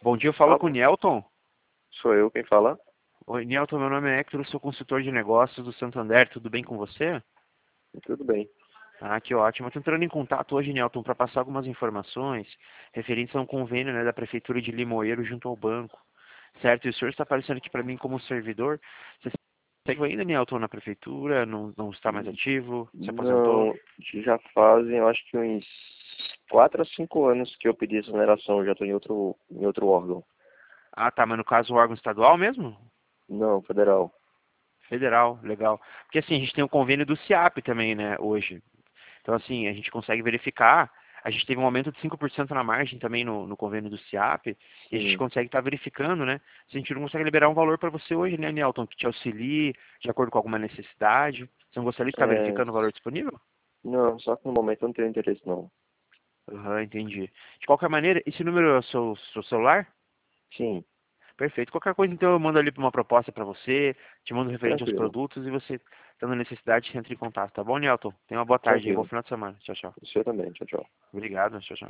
Bom dia, eu falo com o Alô, Nielton. sou eu quem fala? Oi, Nielton, meu nome é Hector, eu sou consultor de negócios do Santander, tudo bem com você? Tudo bem. Ah, que ótimo. Eu estou entrando em contato hoje, Nielton, para passar algumas informações referentes a um convênio, né, da Prefeitura de Limoeiro junto ao banco, certo? E o senhor está aparecendo aqui para mim como servidor. Você segue ainda, Nielton, na Prefeitura? Não está mais ativo? Se aposentou? Não, já fazem, eu acho que uns 4 a 5 anos que eu pedi exoneração, já estou em outro órgão. Ah, tá, mas no caso o órgão estadual mesmo? Não, federal. Federal, legal. Porque assim, a gente tem o convênio do SIAP também, né, hoje. Então, assim, a gente consegue verificar. A gente teve um aumento de 5% na margem também no convênio do SIAP, e a gente Sim. consegue estar verificando, né? Se a gente não consegue liberar um valor para você hoje, né, Nelton, que te auxilie de acordo com alguma necessidade. Você não gostaria de estar É, verificando o valor disponível? não, só que no momento eu não tenho interesse não. Aham, entendi. De qualquer maneira, esse número é o seu celular? Sim, Perfeito. Qualquer coisa, então, eu mando ali uma proposta para você, te mando referente aos tranquilo, produtos e você, tendo necessidade, entra em contato, tá bom, Nelton? Tenha uma boa tarde e bom tranquilo. final de semana. Tchau, tchau. O senhor também, tchau, tchau. Obrigado, tchau, tchau.